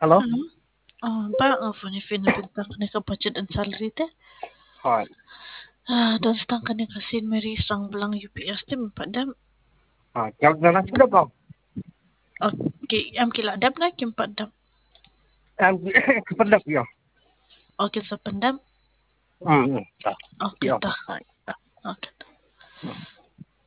Halo? Halo? Ba phone fin bintang ni ka budget and salary te. はい。 Dan stang ka ni kasin meri sang belang UPS te padam. はい。7キロか。 Okay, am kila dam na kim padam. Kepedak ya. Okay sa pandam. Hmm. Hmm. Ah, Okay ya. ta. Hai. Okay.